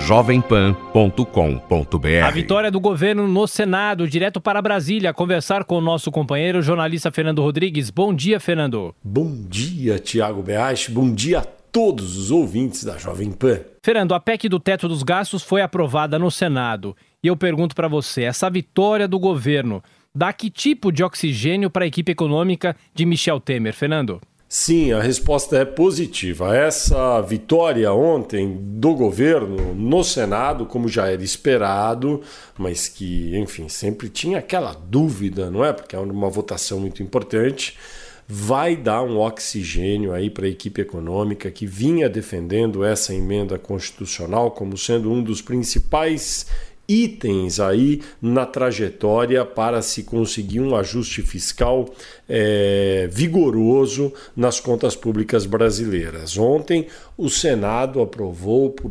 jovempan.com.br. A vitória do governo no Senado, direto para Brasília, conversar com o nosso companheiro, jornalista Fernando Rodrigues. Bom dia, Fernando. Bom dia, Tiago Beach. Bom dia a todos os ouvintes da Jovem Pan. Fernando, a PEC do teto dos gastos foi aprovada no Senado. E eu pergunto para você, essa vitória do governo dá que tipo de oxigênio para a equipe econômica de Michel Temer, Fernando? Sim, a resposta é positiva. Essa vitória ontem do governo no Senado, como já era esperado, mas que, enfim, sempre tinha aquela dúvida, não é? Porque é uma votação muito importante, vai dar um oxigênio aí para a equipe econômica que vinha defendendo essa emenda constitucional como sendo um dos principais itens aí na trajetória para se conseguir um ajuste fiscal vigoroso nas contas públicas brasileiras. Ontem o Senado aprovou por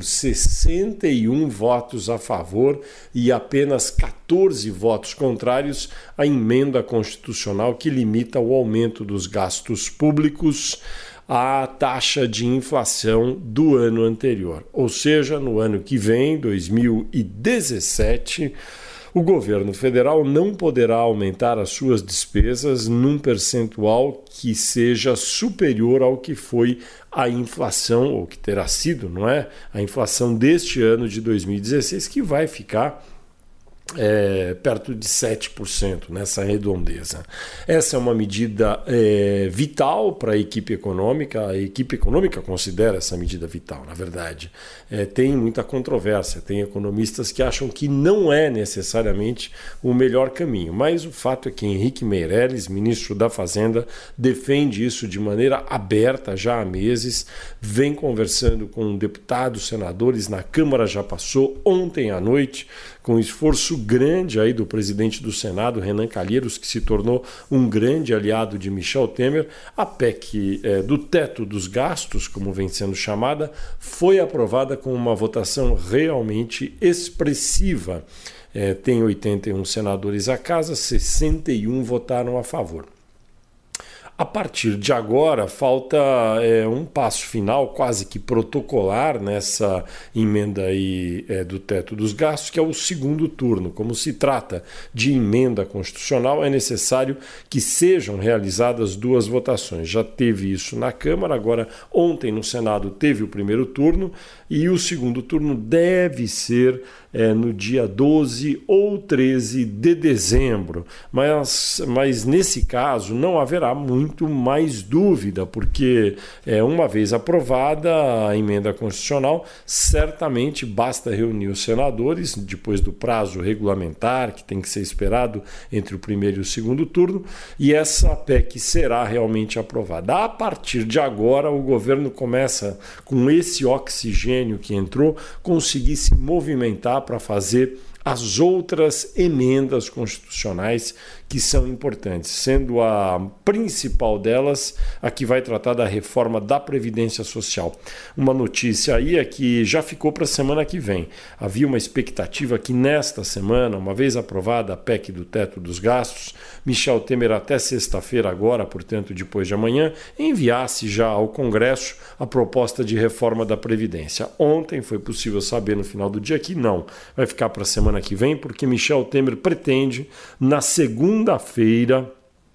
61 votos a favor e apenas 14 votos contrários a emenda constitucional que limita o aumento dos gastos públicos à taxa de inflação do ano anterior. Ou seja, no ano que vem, 2017, o governo federal não poderá aumentar as suas despesas num percentual que seja superior ao que foi a inflação, ou que terá sido, não é? A inflação deste ano de 2016, que vai ficar perto de 7% nessa redondeza. Essa é uma medida vital para a equipe econômica. A equipe econômica considera essa medida vital, na verdade. Tem muita controvérsia, tem economistas que acham que não é necessariamente o melhor caminho, mas o fato é que Henrique Meirelles, ministro da Fazenda, defende isso de maneira aberta já há meses, vem conversando com deputados, senadores, na Câmara já passou, ontem à noite, com esforço grande aí do presidente do Senado, Renan Calheiros, que se tornou um grande aliado de Michel Temer. A PEC do teto dos gastos, como vem sendo chamada, foi aprovada com uma votação realmente expressiva. Tem 81 senadores à casa, 61 votaram a favor. A partir de agora, falta um passo final, quase que protocolar, nessa emenda aí, do teto dos gastos, que é o segundo turno. Como se trata de emenda constitucional, é necessário que sejam realizadas duas votações. Já teve isso na Câmara, agora ontem no Senado teve o primeiro turno e o segundo turno deve ser no dia 12 ou 13 de dezembro. Mas nesse caso não haverá muito mais dúvida, porque uma vez aprovada a emenda constitucional, certamente basta reunir os senadores, depois do prazo regulamentar, que tem que ser esperado entre o primeiro e o segundo turno, e essa PEC será realmente aprovada. A partir de agora, o governo começa, com esse oxigênio que entrou, conseguir se movimentar para fazer as outras emendas constitucionais que são importantes, sendo a principal delas a que vai tratar da reforma da Previdência Social. Uma notícia aí é que já ficou para a semana que vem. Havia uma expectativa que nesta semana, uma vez aprovada a PEC do teto dos gastos, Michel Temer até sexta-feira agora, portanto depois de amanhã, enviasse já ao Congresso a proposta de reforma da Previdência. Ontem foi possível saber no final do dia que não, vai ficar para a semana que vem, porque Michel Temer pretende, na segunda-feira,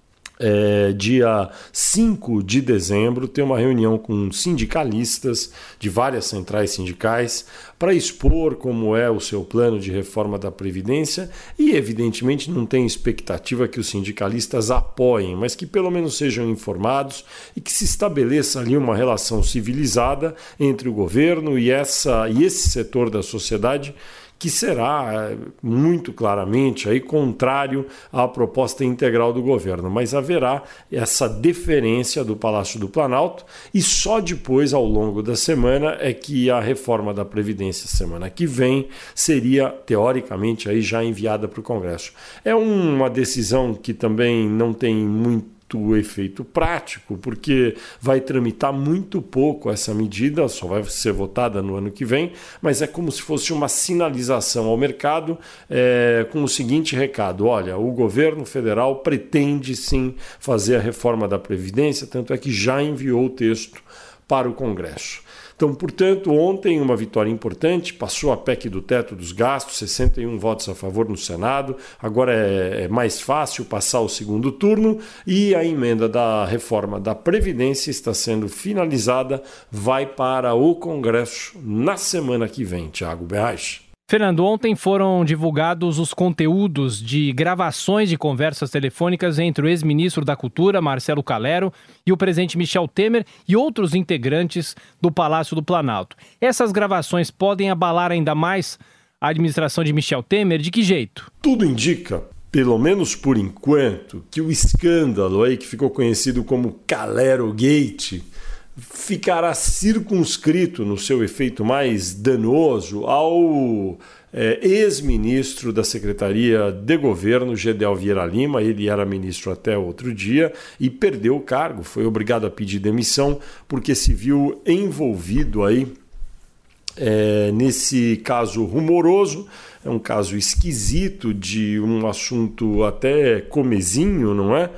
dia 5 de dezembro, ter uma reunião com sindicalistas de várias centrais sindicais para expor como é o seu plano de reforma da Previdência e, evidentemente, não tem expectativa que os sindicalistas apoiem, mas que pelo menos sejam informados e que se estabeleça ali uma relação civilizada entre o governo e esse setor da sociedade, que será muito claramente aí contrário à proposta integral do governo, mas haverá essa deferência do Palácio do Planalto e só depois, ao longo da semana, é que a reforma da Previdência, semana que vem, seria, teoricamente, aí já enviada para o Congresso. É uma decisão que também não tem muito efeito prático, porque vai tramitar muito pouco essa medida, só vai ser votada no ano que vem, mas é como se fosse uma sinalização ao mercado com o seguinte recado: olha, o governo federal pretende sim fazer a reforma da Previdência, tanto é que já enviou o texto para o Congresso. Então, portanto, ontem uma vitória importante, passou a PEC do teto dos gastos, 61 votos a favor no Senado, agora é mais fácil passar o segundo turno e a emenda da reforma da Previdência está sendo finalizada, vai para o Congresso na semana que vem, Thiago Berraich. Fernando, ontem foram divulgados os conteúdos de gravações de conversas telefônicas entre o ex-ministro da Cultura, Marcelo Calero, e o presidente Michel Temer e outros integrantes do Palácio do Planalto. Essas gravações podem abalar ainda mais a administração de Michel Temer? De que jeito? Tudo indica, pelo menos por enquanto, que o escândalo aí que ficou conhecido como Calero Gate ficará circunscrito no seu efeito mais danoso ao ex-ministro da Secretaria de Governo, Gedel Vieira Lima. Ele era ministro até outro dia e perdeu o cargo, foi obrigado a pedir demissão porque se viu envolvido aí nesse caso rumoroso. É um caso esquisito de um assunto até comezinho, não é?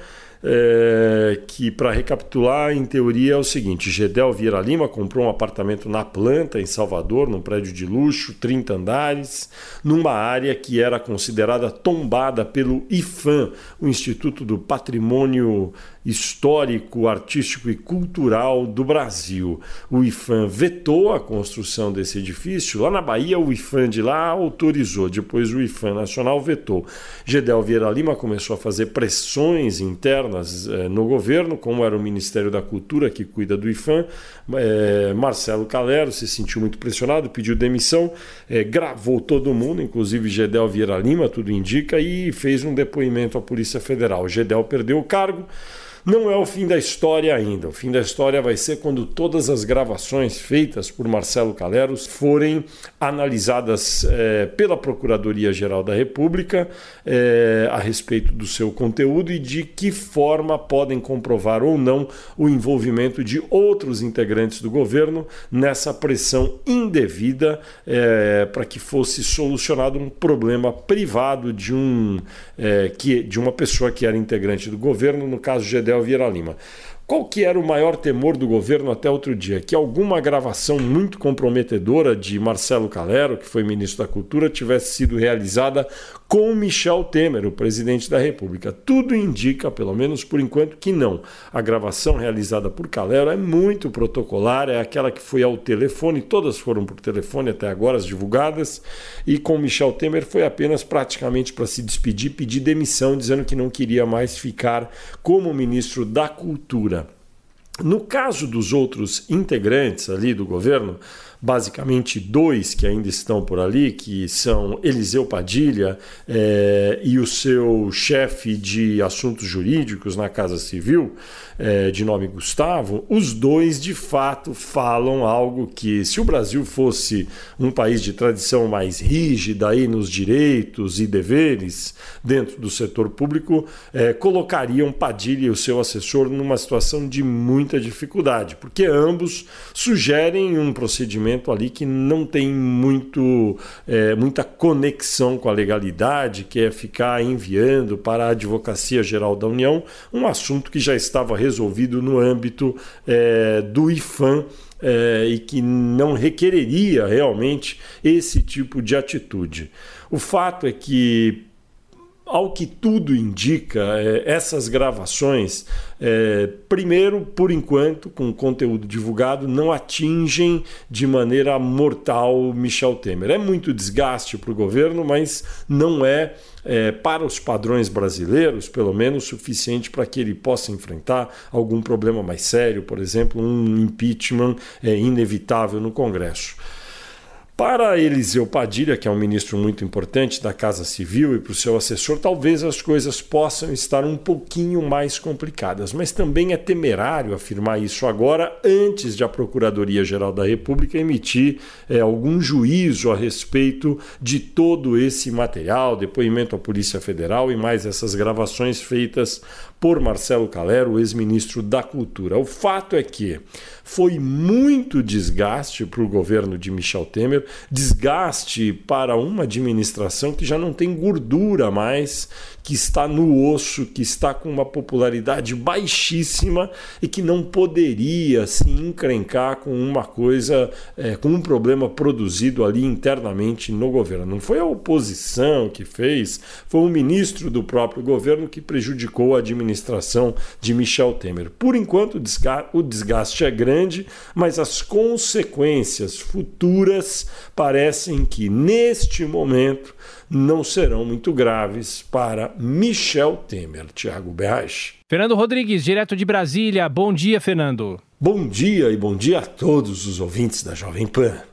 Que, para recapitular, em teoria é o seguinte: Gedel Vieira Lima comprou um apartamento na Planta, em Salvador, num prédio de luxo, 30 andares, numa área que era considerada tombada pelo IPHAN, o Instituto do Patrimônio Histórico, Artístico e Cultural do Brasil. O IPHAN vetou a construção desse edifício. Lá na Bahia, o IPHAN de lá autorizou, depois o IPHAN nacional vetou. Gedel Vieira Lima começou a fazer pressões internas no governo, como era o Ministério da Cultura que cuida do IPHAN. Marcelo Calero se sentiu muito pressionado, pediu demissão, gravou todo mundo, inclusive Gedel Vieira Lima, tudo indica, e fez um depoimento à Polícia Federal. Gedel perdeu o cargo. Não é o fim da história ainda. O fim da história vai ser quando todas as gravações feitas por Marcelo Calero forem analisadas pela Procuradoria-Geral da República a respeito do seu conteúdo e de que forma podem comprovar ou não o envolvimento de outros integrantes do governo nessa pressão indevida para que fosse solucionado um problema privado de uma pessoa que era integrante do governo, no caso Gedel Vieira Lima. Qual que era o maior temor do governo até outro dia? Que alguma gravação muito comprometedora de Marcelo Calero, que foi ministro da Cultura, tivesse sido realizada com Michel Temer, o presidente da República. Tudo indica, pelo menos por enquanto, que não. A gravação realizada por Calero é muito protocolar, é aquela que foi ao telefone, todas foram por telefone até agora, as divulgadas, e com Michel Temer foi apenas praticamente para se despedir, pedir demissão, dizendo que não queria mais ficar como ministro da Cultura. No caso dos outros integrantes ali do governo, basicamente dois que ainda estão por ali, que são Eliseu Padilha e o seu chefe de assuntos jurídicos na Casa Civil, de nome Gustavo, os dois de fato falam algo que, se o Brasil fosse um país de tradição mais rígida aí nos direitos e deveres dentro do setor público, colocariam Padilha e o seu assessor numa situação de muita dificuldade, porque ambos sugerem um procedimento ali que não tem muita conexão com a legalidade, que é ficar enviando para a Advocacia Geral da União um assunto que já estava resolvido no âmbito do IPHAN e que não requereria realmente esse tipo de atitude. O fato é que, ao que tudo indica, essas gravações, primeiro, por enquanto, com conteúdo divulgado, não atingem de maneira mortal Michel Temer. É muito desgaste para o governo, mas não é, para os padrões brasileiros, pelo menos, suficiente para que ele possa enfrentar algum problema mais sério, por exemplo, um impeachment inevitável no Congresso. Para Eliseu Padilha, que é um ministro muito importante da Casa Civil, e para o seu assessor, talvez as coisas possam estar um pouquinho mais complicadas, mas também é temerário afirmar isso agora, antes de a Procuradoria-Geral da República emitir algum juízo a respeito de todo esse material, depoimento à Polícia Federal e mais essas gravações feitas por Marcelo Calero, ex-ministro da Cultura. O fato é que foi muito desgaste para o governo de Michel Temer, desgaste para uma administração que já não tem gordura mais, que está no osso, que está com uma popularidade baixíssima e que não poderia se encrencar com uma coisa, com um problema produzido ali internamente no governo. Não foi a oposição que fez, foi o ministro do próprio governo que prejudicou a administração de Michel Temer. Por enquanto, o desgaste é grande, mas as consequências futuras parecem que, neste momento, não serão muito graves para Michel Temer. Tiago Berrache. Fernando Rodrigues, direto de Brasília. Bom dia, Fernando. Bom dia e bom dia a todos os ouvintes da Jovem Pan.